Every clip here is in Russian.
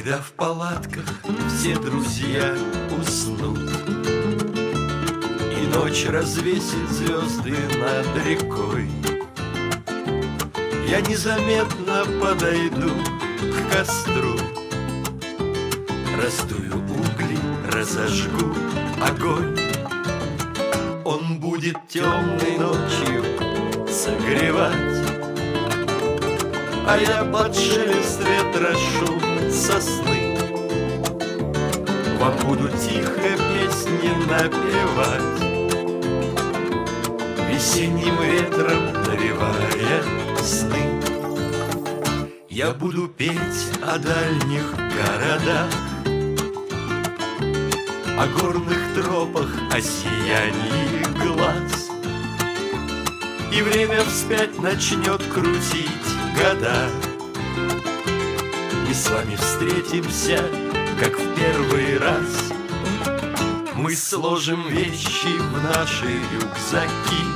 Когда в палатках все друзья уснут и ночь развесит звезды над рекой, я незаметно подойду к костру, раздую угли, разожгу огонь. Он будет темной ночью согревать, а я под шелест ветра, шум сосны вам буду тихо песни напевать, весенним ветром навевая сны. Я буду петь о дальних городах, о горных тропах, о сиянии глаз, и время вспять начнет крутить года. Мы с вами встретимся, как в первый раз. Мы сложим вещи в наши рюкзаки,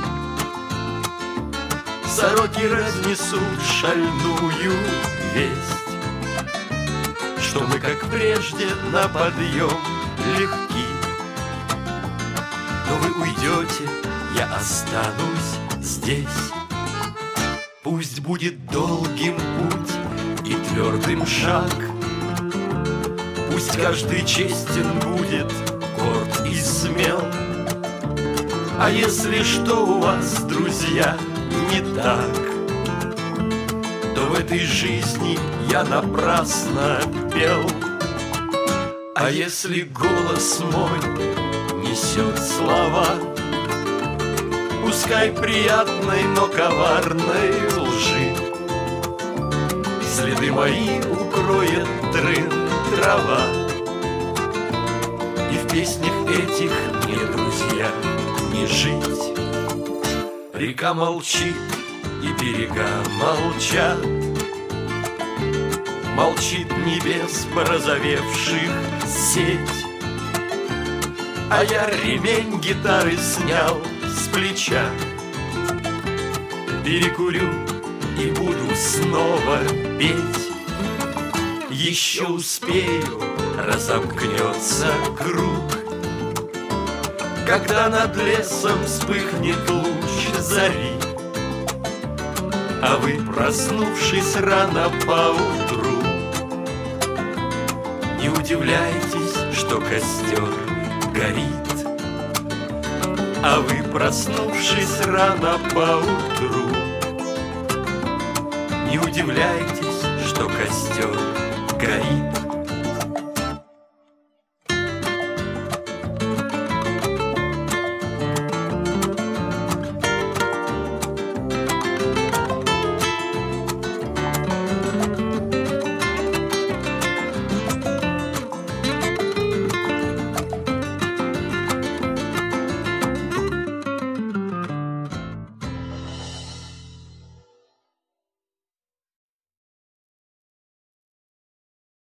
сороки разнесут шальную весть, что мы, как прежде, на подъем легки. Но вы уйдете, я останусь здесь. Пусть будет долгим путь и твердым шаг, пусть каждый честен будет, горд и смел. А если что у вас, друзья, не так, то в этой жизни я напрасно пел. А если голос мой несет слова, пускай приятной, но коварной лжи, следы мои укроет трава, и в песнях этих мне, друзья, не жить. Река молчит, и берега молчат, молчит небес порозовевших сеть, а я ремень гитары снял с плеча. Перекурю и буду снова петь. Еще успею, разомкнется круг, когда над лесом вспыхнет луч зари, а вы, проснувшись рано поутру, не удивляйтесь, что костер горит. А вы, проснувшись рано поутру, не удивляйтесь, что костер горит.